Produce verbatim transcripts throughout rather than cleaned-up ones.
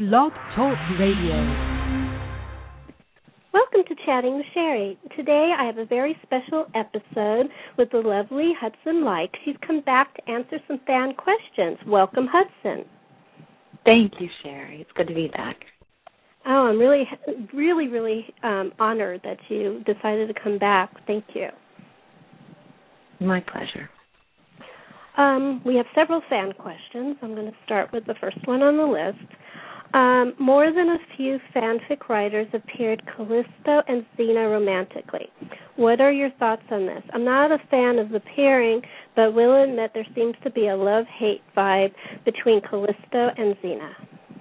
Blog Talk Radio. Welcome to Chatting with Sherry. Today I have a very special episode with the lovely Hudson Like. She's come back to answer some fan questions. Welcome, Hudson. Thank you, Sherry. It's good to be back. Oh, I'm really, really, really um, honored that you decided to come back. Thank you. My pleasure. Um, we have several fan questions. I'm going to start with the first one on the list. Um, more than a few fanfic writers have paired Callisto and Xena romantically. What are your thoughts on this? I'm not a fan of the pairing, but will admit there seems to be a love-hate vibe between Callisto and Xena.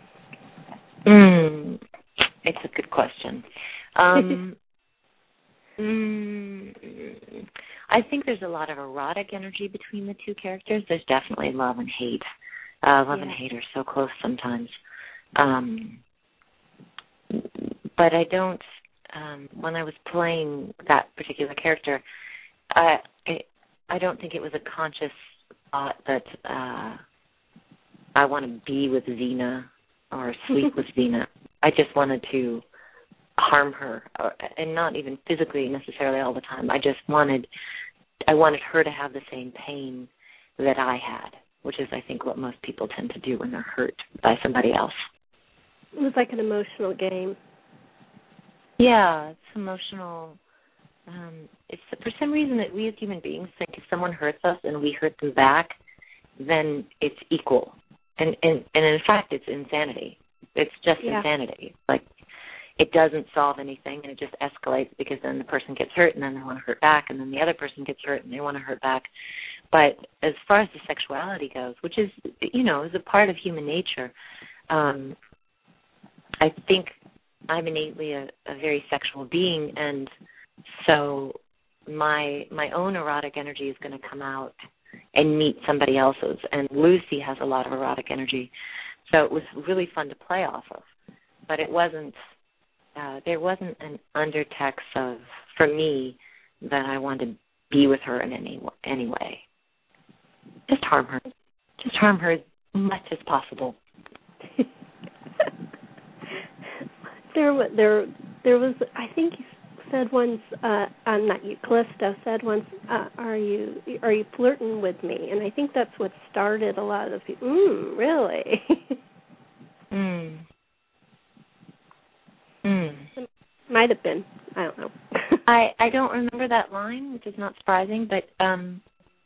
Mm, it's a good question. Um, mm, I think there's a lot of erotic energy between the two characters. There's definitely love and hate. Uh, love yeah. and hate are so close sometimes. Um, but I don't, um, when I was playing that particular character, I, I, I don't think it was a conscious thought that uh, I want to be with Xena or sleep with Xena. I just wanted to harm her, or, and not even physically necessarily all the time. I just wanted, I wanted her to have the same pain that I had, which is, I think, what most people tend to do when they're hurt by somebody else. It was like an emotional game. Yeah, it's emotional. Um, it's for some reason that we as human beings think if someone hurts us and we hurt them back, then it's equal. And and, and in fact, it's insanity. It's just yeah. insanity. Like, it doesn't solve anything, and it just escalates because then the person gets hurt, and then they want to hurt back, and then the other person gets hurt, and they want to hurt back. But as far as the sexuality goes, which is, you know, is a part of human nature, um, I think I'm innately a, a very sexual being, and so my my own erotic energy is going to come out and meet somebody else's. And Lucy has a lot of erotic energy, so it was really fun to play off of. But it wasn't, uh, there wasn't an undertext of, for me, that I wanted to be with her in any any way. Just harm her. Just harm her as much as possible. There, there, there was. I think you said once. Uh, uh, not you, Callisto said once. Uh, are you, are you flirting with me? And I think that's what started a lot of people. Mm, really? mm. Mm. Might have been. I don't know. I I don't remember that line, which is not surprising, but um,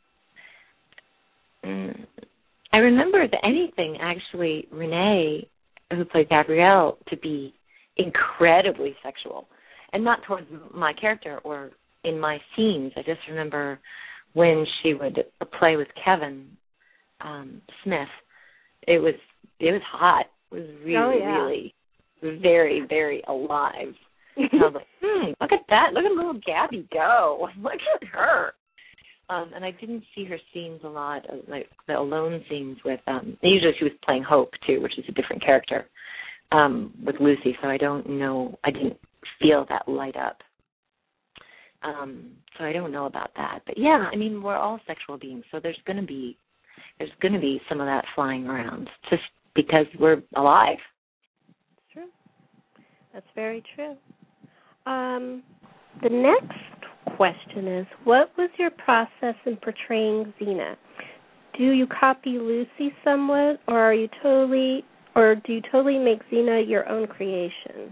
mm, I remember the anything actually Renee, who played Gabrielle, to be incredibly sexual, and not towards my character or in my scenes. I just remember when she would play with Kevin um, Smith, it was it was hot. It was really, oh, yeah. really very, very alive. And I was like, hmm, look at that. Look at little Gabby go. Look at her. Um, and I didn't see her scenes a lot, like the alone scenes with, um, usually she was playing Hope, too, which is a different character. Um, with Lucy, so I don't know, I didn't feel that light up. Um, so I don't know about that. But yeah, I mean, we're all sexual beings, so there's going to be, there's going to be some of that flying around, just because we're alive. That's true. That's very true. Um, the next question is, what was your process in portraying Xena? Do you copy Lucy somewhat, or are you totally... Or do you totally make Xena your own creation?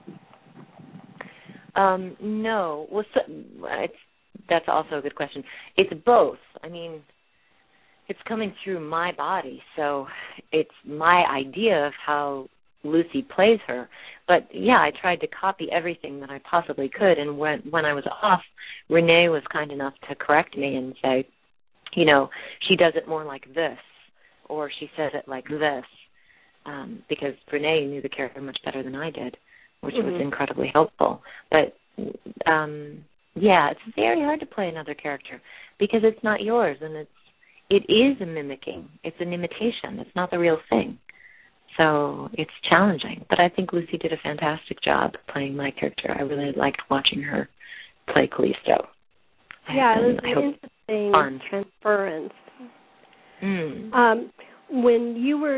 Um, no. Well, so, it's, that's also a good question. It's both. I mean, it's coming through my body, so it's my idea of how Lucy plays her. But, yeah, I tried to copy everything that I possibly could, and when, when I was off, Renee was kind enough to correct me and say, you know, she does it more like this, or she says it like this. Um, because Renee knew the character much better than I did, which mm-hmm. was incredibly helpful. But, um, yeah, it's very hard to play another character because it's not yours, and it's it is a mimicking. It's an imitation. It's not the real thing. So it's challenging. But I think Lucy did a fantastic job playing my character. I really liked watching her play Callisto. Yeah, and it was an interesting fun. transference. Mm. Um, when you were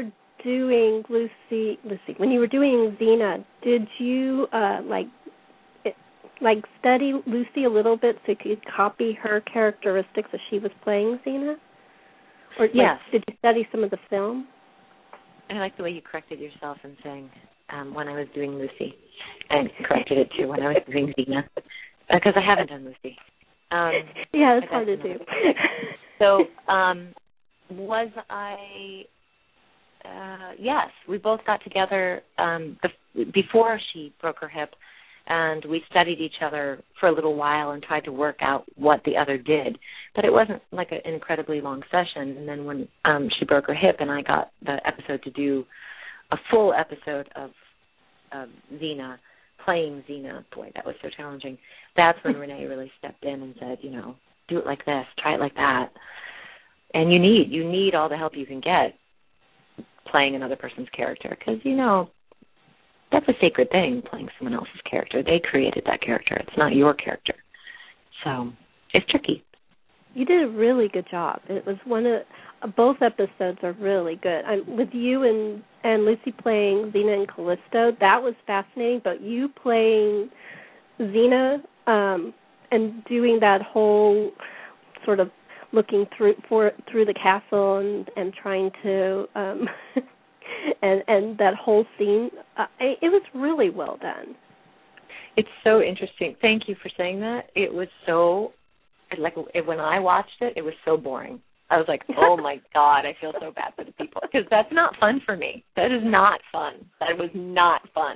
doing Lucy, Lucy, when you were doing Xena, did you uh, like it, like study Lucy a little bit so you could copy her characteristics as she was playing Xena? Or like, yes. did you study some of the film? I like the way you corrected yourself in saying um, when I was doing Lucy, and corrected it too when I was doing Xena, because I haven't done Lucy. Um, yeah, it's hard to do. So, um, was I? Uh, yes, we both got together um, bef- before she broke her hip, and we studied each other for a little while and tried to work out what the other did. But it wasn't like a, an incredibly long session. And then when um, she broke her hip and I got the episode to do a full episode of, of Xena, playing Xena, boy, that was so challenging. That's when Renee really stepped in and said, you know, do it like this, try it like that. And you need, you need all the help you can get playing another person's character because, you know, that's a sacred thing, playing someone else's character. They created that character. It's not your character. So it's tricky. You did a really good job. It was one of uh, both episodes are really good. I, with you and and Lucy playing Xena and Callisto, that was fascinating. But you playing Xena um, and doing that whole sort of looking through for through the castle and and trying to um, and and that whole scene, uh, it, it was really well done. It's so interesting. Thank you for saying that. It was so. Like when I watched it, it was so boring. I was like, oh my God, I feel so bad for the people. Because that's not fun for me. That is not fun. That was not fun.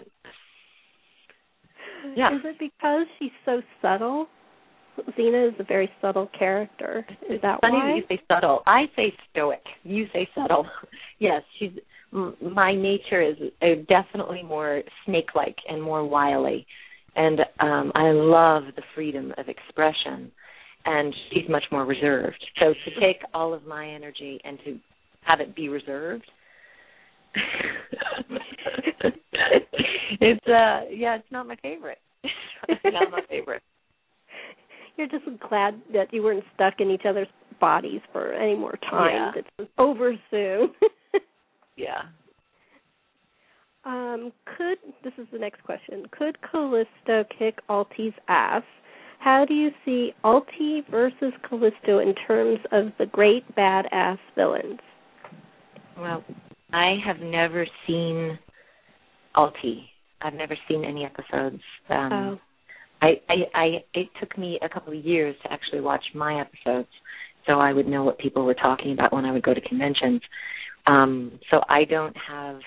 Yeah. Is it because she's so subtle? Xena is a very subtle character. Is it's that funny why? that you say subtle. I say stoic. You say subtle. Yes, she's. My nature is definitely more snake-like and more wily. And um, I love the freedom of expression. And she's much more reserved. So to take all of my energy and to have it be reserved, it's uh yeah, it's not my favorite. It's not my favorite. You're just glad that you weren't stuck in each other's bodies for any more time. Yeah. It's over soon. Yeah. Um, could this is the next question? Could Callisto kick Alti's ass? How do you see Alti versus Callisto in terms of the great badass villains? Well, I have never seen Alti. I've never seen any episodes. Um, oh. I, I, I, it took me a couple of years to actually watch my episodes, so I would know what people were talking about when I would go to conventions. Um, so I don't have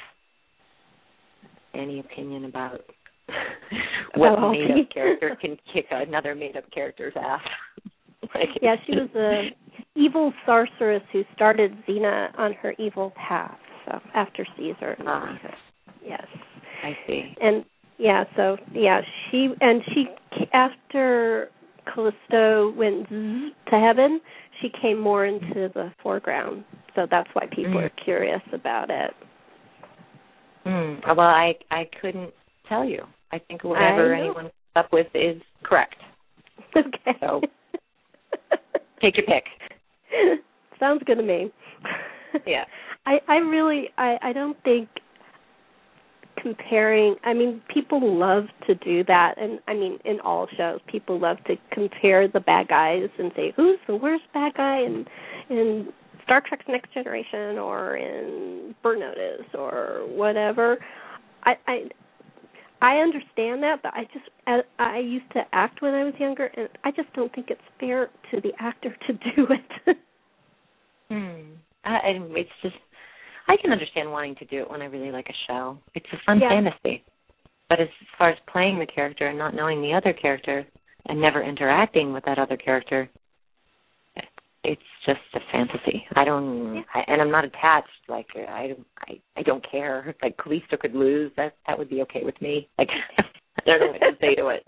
any opinion about what about made-up character can kick another made-up character's ass. Like, yeah, she was a evil sorceress who started Xena on her evil path. So after Caesar. Uh, yes. I see. And yeah, so yeah, she and she after Callisto went zzz to heaven, she came more into the foreground. So that's why people mm. are curious about it. Mm. Well, I I couldn't tell you. I think whatever anyone comes up with is correct. Okay. So take your pick. Sounds good to me. Yeah. I, I really I, I don't think comparing I mean, people love to do that, and I mean in all shows people love to compare the bad guys and say who's the worst bad guy in in Star Trek's Next Generation or in Burn Notice or whatever. I, I I understand that, but I just I, I used to act when I was younger, and I just don't think it's fair to the actor to do it. hmm. I, it's just I can understand wanting to do it when I really like a show. It's a fun yeah. fantasy. But as far as playing the character and not knowing the other character and never interacting with that other character, it's just a fantasy. I don't, yeah. I, and I'm not attached. Like I, I, I don't care. Like Callisto could lose. That that would be okay with me. Like I don't know what to say to it.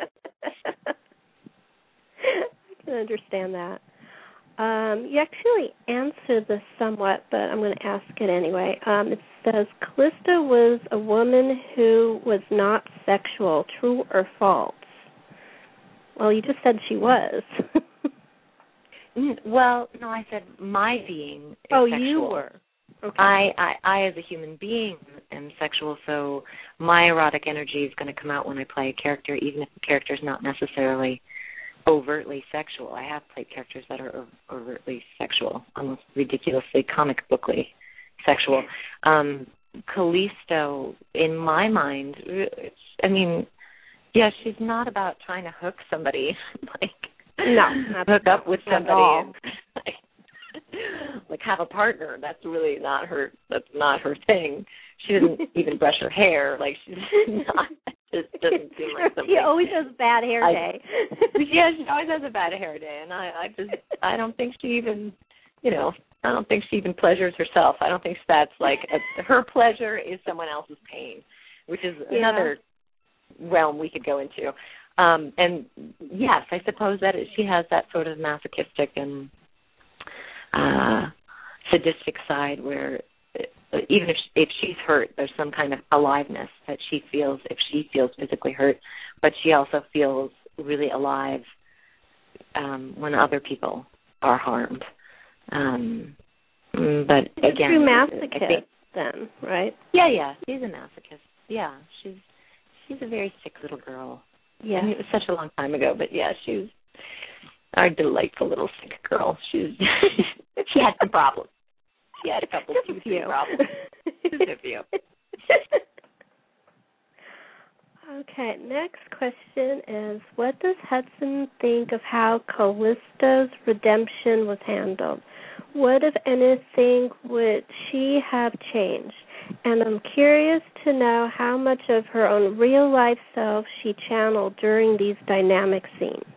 I can understand that. Um, you actually answered this somewhat, but I'm going to ask it anyway. Um, it says Callisto was a woman who was not sexual. True or false? Well, you just said she was. Well, no, I said my being is oh, sexual. you were. Okay. I, I, I, as a human being, am sexual, so my erotic energy is going to come out when I play a character, even if the character is not necessarily overtly sexual. I have played characters that are overtly sexual, almost ridiculously comic bookly sexual. Um, Callisto, in my mind, it's, I mean, yeah, she's not about trying to hook somebody, like no, hook up with somebody. Like, like have a partner. That's really not her. That's not her thing. She doesn't even brush her hair. Like she's not. It just doesn't seem like something. She always has a bad hair I, day. Yeah, she always has a bad hair day, and I, I just, I don't think she even, you know, I don't think she even pleasures herself. I don't think that's like a, her pleasure is someone else's pain, which is yeah. another realm we could go into. Um, and yes, I suppose that she has that sort of masochistic and uh, sadistic side where even if if she's hurt, there's some kind of aliveness that she feels if she feels physically hurt, but she also feels really alive um, when other people are harmed. Um, but She's a again, true masochist, I think, then, right? Yeah, yeah, she's a masochist. Yeah, she's she's a very sick little girl. Yeah, I mean, it was such a long time ago, but yeah, she was our delightful little sick girl. She was she had some problems. She had a couple Just two, a three few. problems. Just a few. Okay, next question is, what does Hudson think of how Callisto's redemption was handled? What, if anything, would she have changed? And I'm curious to know how much of her own real-life self she channeled during these dynamic scenes.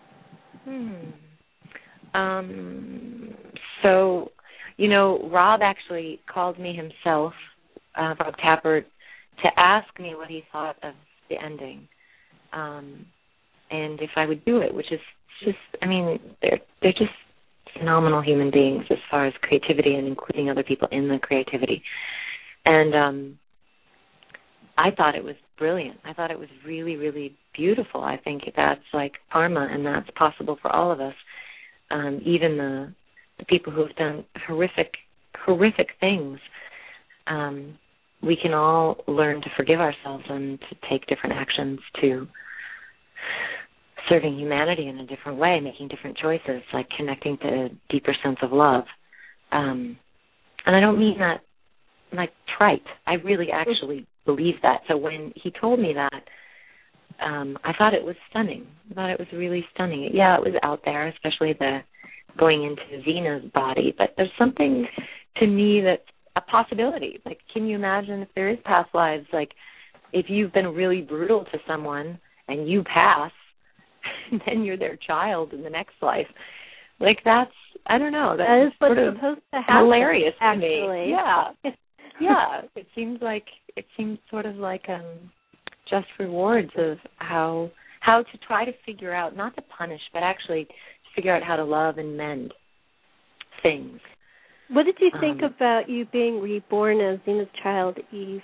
Hmm. Um, so, you know, Rob actually called me himself, uh, Rob Tappert, to ask me what he thought of the ending, um, and if I would do it, which is just, I mean, they're they're just phenomenal human beings as far as creativity and including other people in the creativity. And um, I thought it was brilliant. I thought it was really, really beautiful. I think that's like karma, and that's possible for all of us. Um, even the the people who have done horrific, horrific things. Um, we can all learn to forgive ourselves and to take different actions to serving humanity in a different way, making different choices, like connecting to a deeper sense of love. Um, and I don't mean that like trite. I really actually believe that. So when he told me that, um, I thought it was stunning. I thought it was really stunning. Yeah, it was out there, especially the going into Zena's body. But there's something to me that's a possibility. Like, can you imagine if there is past lives? Like, if you've been really brutal to someone and you pass, then you're their child in the next life. Like, that's, I don't know. That's that is what's sort of supposed to happen, hilarious actually. to me. Yeah. Yeah. It seems like, it seems sort of like um, just rewards of how how to try to figure out, not to punish, but actually to figure out how to love and mend things. What did you think um, about you being reborn as Zena's child, Eve?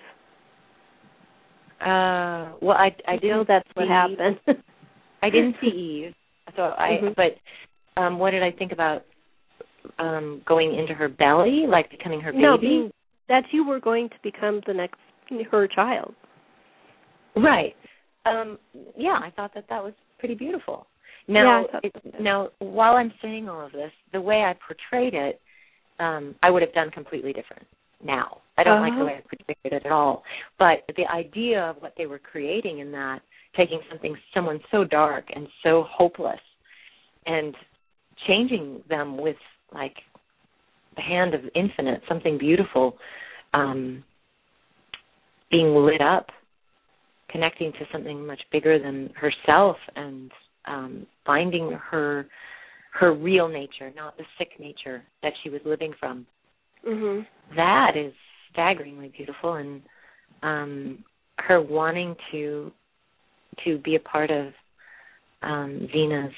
Uh, well, I, I didn't. know that's what see, happened. I didn't see Eve, so I. Mm-hmm. But um, what did I think about um, going into her belly, like becoming her baby? No, being, that you were going to become the next her child. Right. Um, yeah, I thought that that was pretty beautiful. Now, yeah, it, now, while I'm saying all of this, the way I portrayed it, um, I would have done completely different. Now, I don't uh-huh. like the way I portrayed it at all. But the idea of what they were creating in that, taking something, someone so dark and so hopeless, and changing them with like the hand of infinite, something beautiful, um, being lit up, connecting to something much bigger than herself, and um, finding her her real nature, not the sick nature that she was living from. Mm-hmm. That is staggeringly beautiful, and um, her wanting to to be a part of um, Zena's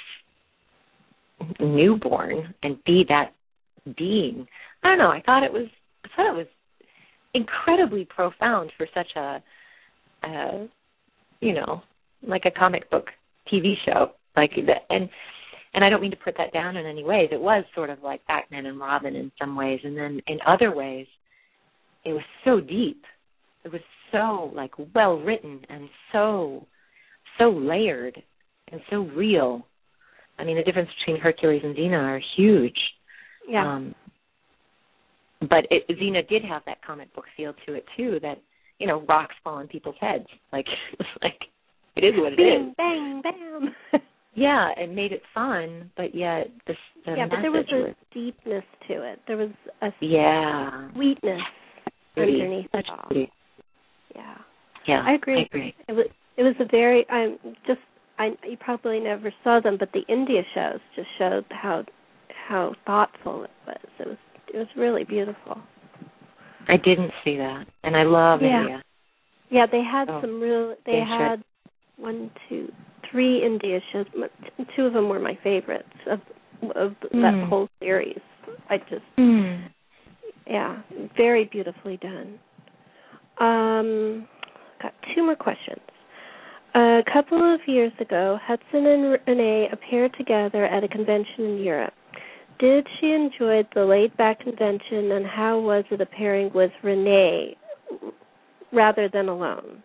newborn and be that being. I don't know. I thought it was. I thought it was incredibly profound for such a, a you know, like a comic book T V show, like that. And and I don't mean to put that down in any ways. It was sort of like Batman and Robin in some ways, and then in other ways, it was so deep. It was so like well written and so so layered and so real. I mean, the difference between Hercules and Xena are huge. Yeah. Um, but it, Xena did have that comic book feel to it too. That you know, rocks fall on people's heads. Like, like it is what it bang, is. Bang, bang, bam. Yeah, it made it fun, but yet the, the yeah, message but there was a was, deepness to it. There was a yeah sweetness pretty, underneath it all. Pretty. Yeah. Yeah, I agree. I agree. It was it was a very I'm just I you probably never saw them, but the India shows just showed how how thoughtful it was. It was it was really beautiful. I didn't see that, and I love yeah. India. Yeah, they had oh, some real. They they had should. one, two, three India shows. Two of them were my favorites of of mm. that whole series. I just, mm. yeah, very beautifully done. Um, got two more questions. A couple of years ago, Hudson and Renee appeared together at a convention in Europe. Did she enjoy the laid-back convention, and how was it appearing with Renee rather than alone?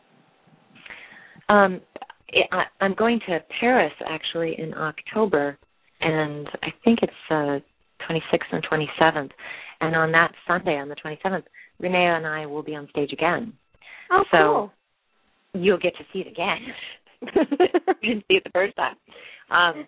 Um, I, I'm going to Paris actually in October, and I think it's uh, twenty-sixth and twenty-seventh. And on that Sunday, on the twenty-seventh, Renee and I will be on stage again. Oh, so cool. You'll get to see it again. You didn't see it the first time. Um,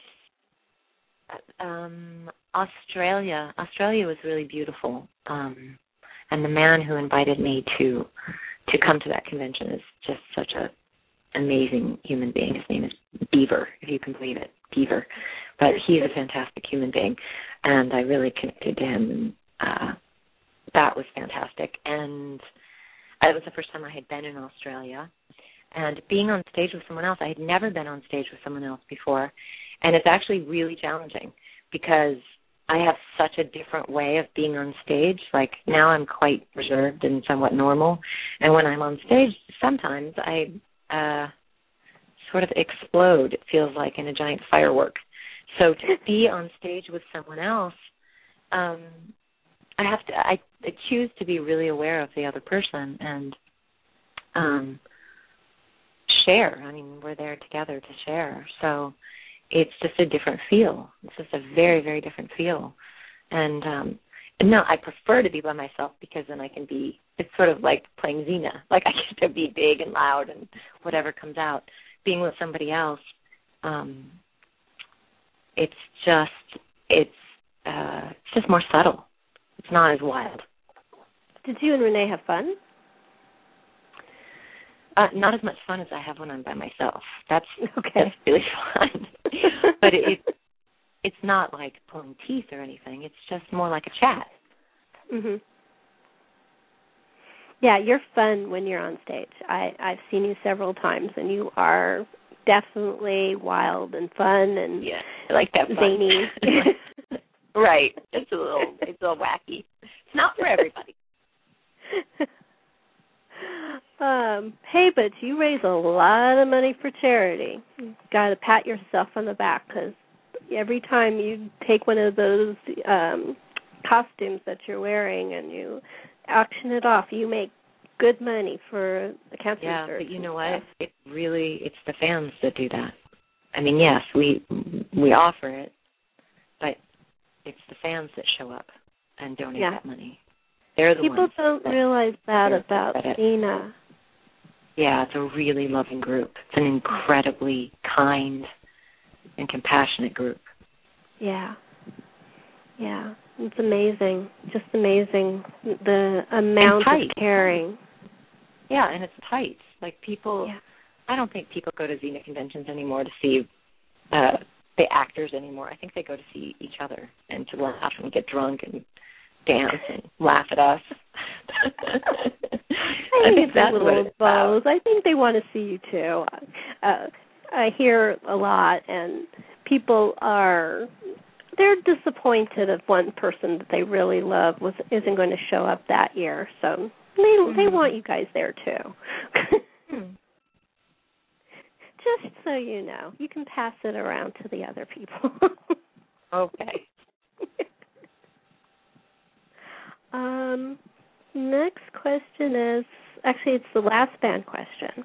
um, Australia. Australia was really beautiful. Um, and the man who invited me to to come to that convention is just such a amazing human being. His name is Beaver, if you can believe it, Beaver. But he's a fantastic human being, and I really connected to him, and uh, that was fantastic. And it was the first time I had been in Australia, and being on stage with someone else, I had never been on stage with someone else before, and it's actually really challenging because I have such a different way of being on stage. Like, now I'm quite reserved and somewhat normal, and when I'm on stage, sometimes I uh, sort of explode, it feels like, in a giant firework. So to be on stage with someone else, um, I have to, I, I choose to be really aware of the other person and um, share. I mean, we're there together to share. So it's just a different feel. It's just a very, very different feel. And um, no, I prefer to be by myself because then I can be, it's sort of like playing Xena. Like, I get to be big and loud and whatever comes out. Being with somebody else, um, it's just, it's, uh, it's just more subtle. It's not as wild. Did you and Renee have fun? Uh, not as much fun as I have when I'm by myself. That's okay. That's really fun. But it, it it's not like pulling teeth or anything. It's just more like a chat. Mhm. Yeah, you're fun when you're on stage. I I've seen you several times, and you are definitely wild and fun and yeah, I like that fun. Zany. Right. It's a little it's a little wacky. It's not for everybody. Um, hey, but you raise a lot of money for charity. You've got to pat yourself on the back because every time you take one of those um, costumes that you're wearing and you auction it off, you make good money for the cancer yeah, research. Yeah, but you know what? It really, it's the fans that do that. I mean, yes, we we offer it, but it's the fans that show up and donate yeah. that money. They're the People ones don't that realize that about Xena. Yeah, it's a really loving group. It's an incredibly kind and compassionate group. Yeah. Yeah. It's amazing. Just amazing the amount of caring. Yeah, and it's tight. Like, people, yeah. I don't think people go to Xena conventions anymore to see uh, the actors anymore. I think they go to see each other and to laugh and get drunk and dance and laugh at us. I think it's a little of both. I think they want to see you too. Uh, I hear a lot, and people are they're disappointed if one person that they really love was isn't going to show up that year. So they mm-hmm. they want you guys there too. hmm. Just so you know, you can pass it around to the other people. Okay. Um, next question is, actually it's the last fan question.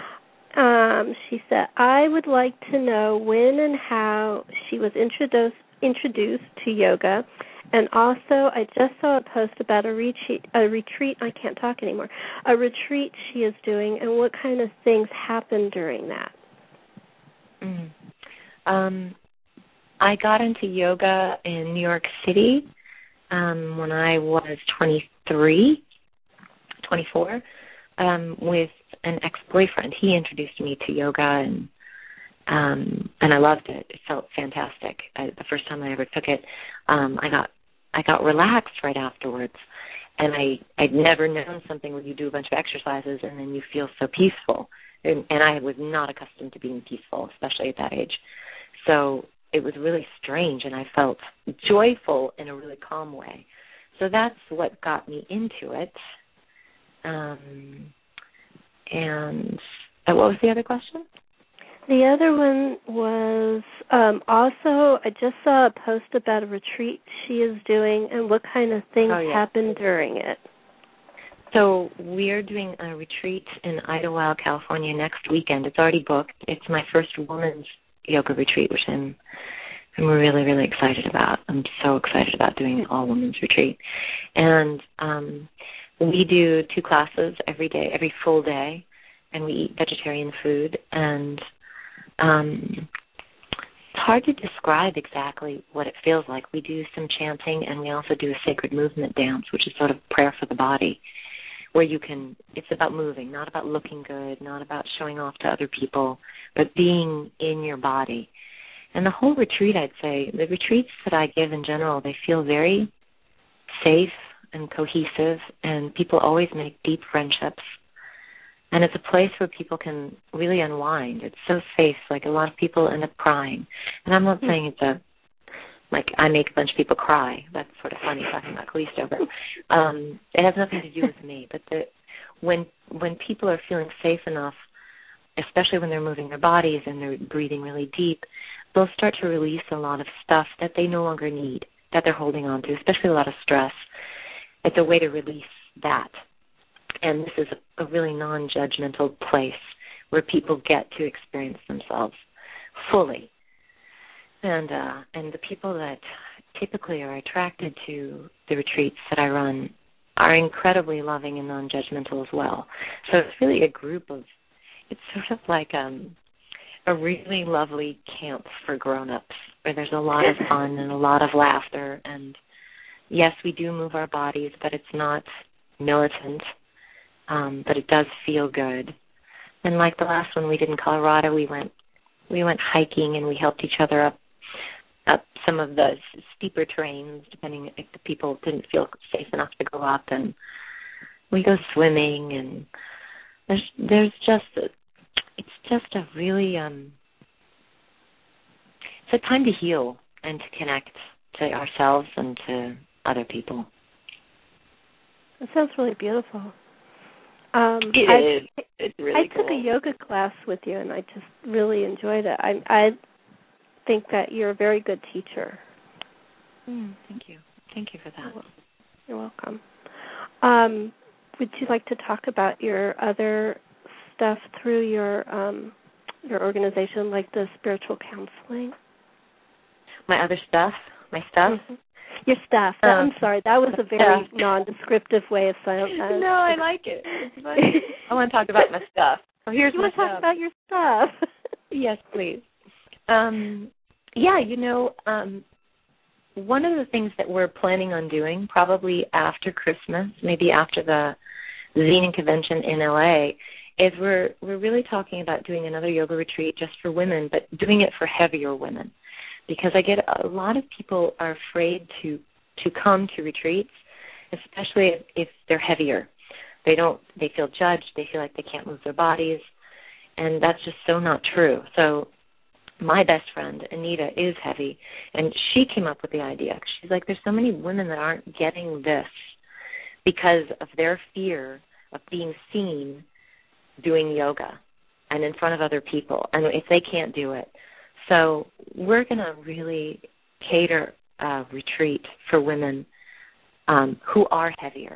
Um, she said, I would like to know when and how she was introduced introduced to yoga, and also I just saw a post about a retreat, a retreat, I can't talk anymore, a retreat she is doing, and what kind of things happen during that. Mm. Um, I got into yoga in New York City um, when I was twenty-three, twenty-four, um, with an ex-boyfriend. He introduced me to yoga, and um, and I loved it. It felt fantastic. I, the first time I ever took it, um, I got I got relaxed right afterwards, and I I'd never known something where you do a bunch of exercises and then you feel so peaceful. And, and I was not accustomed to being peaceful, especially at that age. So it was really strange, and I felt joyful in a really calm way. So that's what got me into it. Um, and uh, what was the other question? The other one was um, also, I just saw a post about a retreat she is doing and what kind of things oh, yeah. happen during it. So we're doing a retreat in Idlewild, California next weekend. It's already booked. It's my first women's yoga retreat, which I'm, I'm really, really excited about. I'm so excited about doing an all-women's retreat. And um, we do two classes every day, every full day, and we eat vegetarian food. And um, it's hard to describe exactly what it feels like. We do some chanting, and we also do a sacred movement dance, which is sort of prayer for the body, where you can, it's about moving, not about looking good, not about showing off to other people, but being in your body. And the whole retreat, I'd say, the retreats that I give in general, they feel very safe and cohesive, and people always make deep friendships. And it's a place where people can really unwind. It's so safe, like a lot of people end up crying. And I'm not saying it's a, like I make a bunch of people cry. That's sort of funny talking about Callisto, but um, it has nothing to do with me. But the, when when people are feeling safe enough, especially when they're moving their bodies and they're breathing really deep, they'll start to release a lot of stuff that they no longer need, that they're holding on to, especially a lot of stress. It's a way to release that. And this is a, a really non-judgmental place where people get to experience themselves fully. And uh, and the people that typically are attracted to the retreats that I run are incredibly loving and non-judgmental as well. So it's really a group of, it's sort of like um, a really lovely camp for grown-ups where there's a lot of fun and a lot of laughter. And yes, we do move our bodies, but it's not militant, um, but it does feel good. And like the last one we did in Colorado, we went we went hiking and we helped each other up up some of the steeper terrains, depending if the people didn't feel safe enough to go up. And we go swimming, and there's there's just a, it's just a really um, it's a time to heal and to connect to ourselves and to other people. It sounds really beautiful. Um, it I, is. It's really I cool. took a yoga class with you, and I just really enjoyed it. I, I think that you're a very good teacher. Mm, thank you. Thank you for that. You're welcome. Um, would you like to talk about your other stuff through your um, your organization, like the spiritual counseling? My other stuff? My stuff? Mm-hmm. Your stuff. Um, I'm sorry. That was a very yeah. non-descriptive way of saying that. No, I like it. I want to talk about my stuff. Oh, here's you my want to stuff. talk about your stuff? Yes, please. Um, yeah, you know, um, one of the things that we're planning on doing probably after Christmas, maybe after the Zenin Convention in L A, is we're we're really talking about doing another yoga retreat just for women, but doing it for heavier women. Because I get a lot of people are afraid to to come to retreats, especially if, if they're heavier. They don't. They feel judged. They feel like they can't move their bodies, and that's just so not true. So my best friend Anita is heavy, and she came up with the idea. She's like, there's so many women that aren't getting this because of their fear of being seen doing yoga and in front of other people, and if they can't do it. So we're going to really cater a retreat for women um, who are heavier,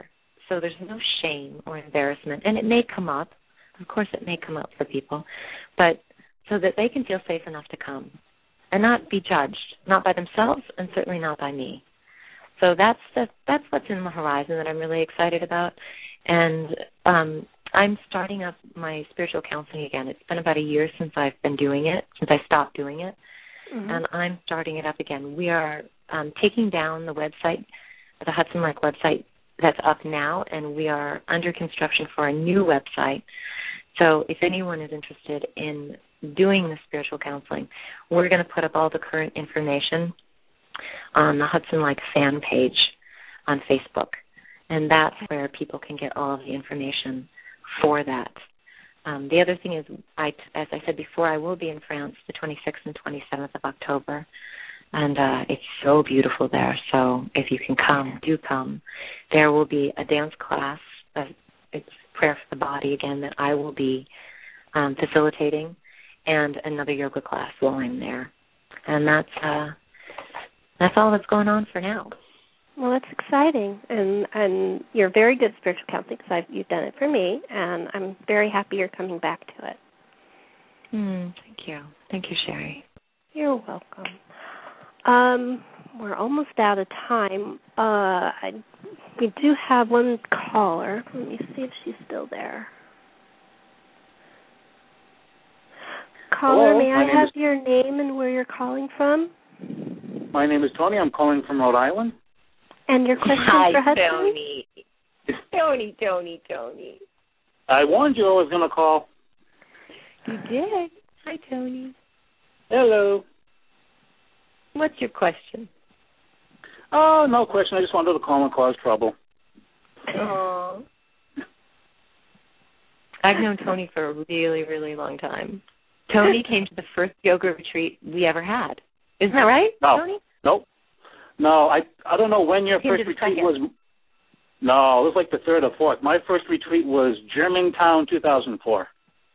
so there's no shame or embarrassment. And it may come up. Of course it may come up for people. But so that they can feel safe enough to come and not be judged, not by themselves and certainly not by me. So that's the, that's what's in the horizon that I'm really excited about. And um, I'm starting up my spiritual counseling again. It's been about a year since I've been doing it, since I stopped doing it. Mm-hmm. And I'm starting it up again. We are um, taking down the website, the Hudson Lake website that's up now, and we are under construction for a new website. So if anyone is interested in doing the spiritual counseling, we're going to put up all the current information on the Hudson Lake fan page on Facebook, and that's where people can get all of the information for that. Um, the other thing is, I, as I said before, I will be in France the twenty-sixth and twenty-seventh of October, and uh, it's so beautiful there. So if you can come, do come. There will be a dance class. Uh, it's prayer for the body again that I will be um, facilitating, and another yoga class while I'm there. And that's uh, that's all that's going on for now. Well, that's exciting, and and you're very good at spiritual counseling because you've done it for me, and I'm very happy you're coming back to it. Mm, thank you. Thank you, Sherry. You're welcome. Um, we're almost out of time. Uh, I, we do have one caller. Let me see if she's still there. Caller, Hello, may I have is, your name and where you're calling from? My name is Tony. I'm calling from Rhode Island. And your question Hi, for Hudson? Tony. Tony, Tony, Tony. I warned you I was going to call. You did. Hi, Tony. Hello. What's your question? Oh, no question. I just wanted to call and cause trouble. Oh. I've known Tony for a really, really long time. Tony came to the first yoga retreat we ever had. Isn't that right, no. Tony? Nope. No, I I don't know when your Came first to the retreat second. was. No, it was like the third or fourth. My first retreat was Germantown, two thousand four.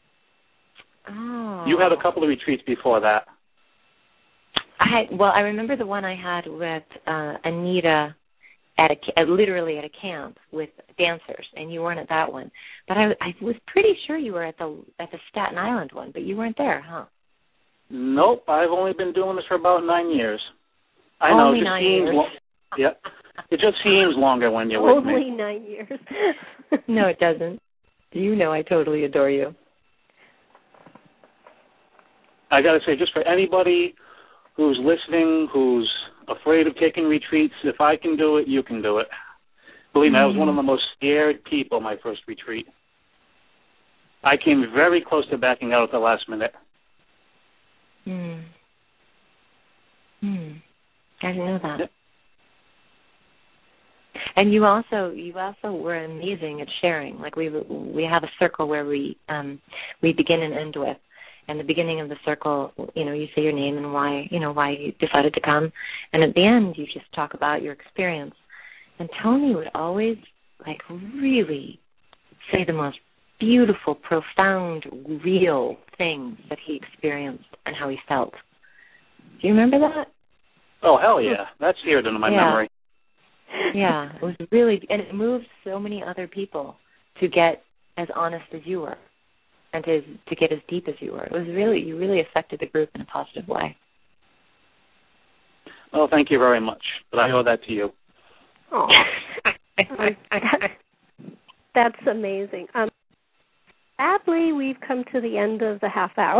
Oh. You had a couple of retreats before that. I had, well, I remember the one I had with uh, Anita at a at, literally at a camp with dancers, and you weren't at that one. But I, I was pretty sure you were at the at the Staten Island one, but you weren't there, huh? Nope, I've only been doing this for about nine years. I only know, it just nine seems years. Lo- yeah, it just seems longer when you're with me. Only nine years. No, it doesn't. You know I totally adore you. I got to say, just for anybody who's listening, who's afraid of taking retreats, if I can do it, you can do it. Believe me, I was one of the most scared people my first retreat. I came very close to backing out at the last minute. Hmm. Hmm. I didn't know that. Yep. And you also you also were amazing at sharing. Like we we have a circle where we um we begin and end with. And the beginning of the circle, you know, you say your name and why, you know, why you decided to come. And at the end, you just talk about your experience. And Tony would always, like, really say the most beautiful, profound, real things that he experienced and how he felt. Do you remember that? Oh, hell yeah. That's seared into my yeah. memory. Yeah, it was really, and it moved so many other people to get as honest as you were. And to to get as deep as you were. It was really, you really affected the group in a positive way. Well, thank you very much. But I owe that to you. Oh, that's amazing. Um, sadly, we've come to the end of the half hour.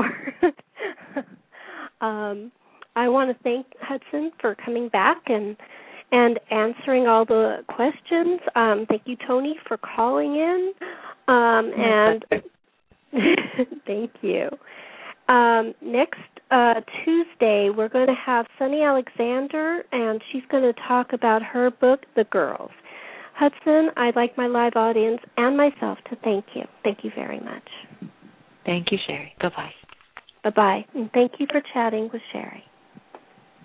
um, I want to thank Hudson for coming back and and answering all the questions. Um, thank you, Tony, for calling in. Um, and thank you. Um, next uh, Tuesday, we're going to have Sunny Alexander, and she's going to talk about her book, The Girls. Hudson, I'd like my live audience and myself to thank you. Thank you very much. Thank you, Sherry. Bye-bye. Bye-bye. And thank you for chatting with Sherry.